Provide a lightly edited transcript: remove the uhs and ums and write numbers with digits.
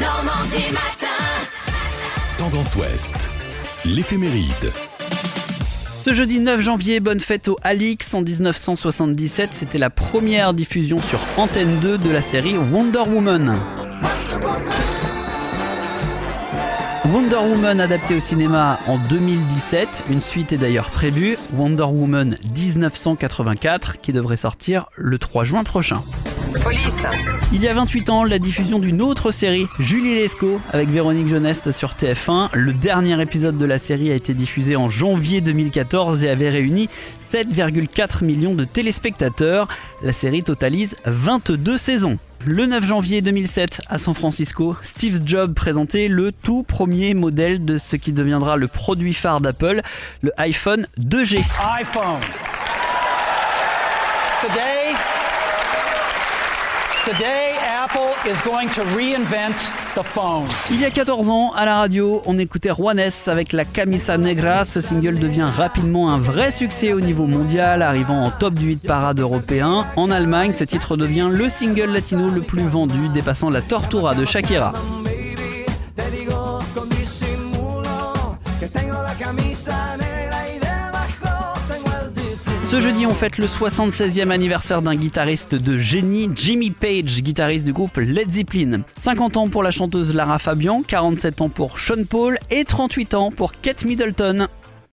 Normandie matin. Tendance Ouest, l'éphéméride. Ce jeudi 9 janvier, bonne fête aux Alix. En 1977, c'était la première diffusion sur Antenne 2 de la série Wonder Woman. Wonder Woman adapté au cinéma en 2017, une suite est d'ailleurs prévue, Wonder Woman 1984, qui devrait sortir le 3 juin prochain. Police. Il y a 28 ans, la diffusion d'une autre série, Julie Lescaut, avec Véronique Jeuneste sur TF1. Le dernier épisode de la série a été diffusé en janvier 2014 et avait réuni 7,4 millions de téléspectateurs. La série totalise 22 saisons. Le 9 janvier 2007, à San Francisco, Steve Jobs présentait le tout premier modèle de ce qui deviendra le produit phare d'Apple, le iPhone 2G. iPhone. Today, Apple is going to reinvent the phone. Il y a 14 ans, à la radio, on écoutait Juanes avec la Camisa Negra. Ce single devient rapidement un vrai succès au niveau mondial, arrivant en top du hit parade européen. En Allemagne, ce titre devient le single latino le plus vendu, dépassant la Tortura de Shakira. Ce jeudi, on fête le 76e anniversaire d'un guitariste de génie, Jimmy Page, guitariste du groupe Led Zeppelin. 50 ans pour la chanteuse Lara Fabian, 47 ans pour Sean Paul et 38 ans pour Kate Middleton.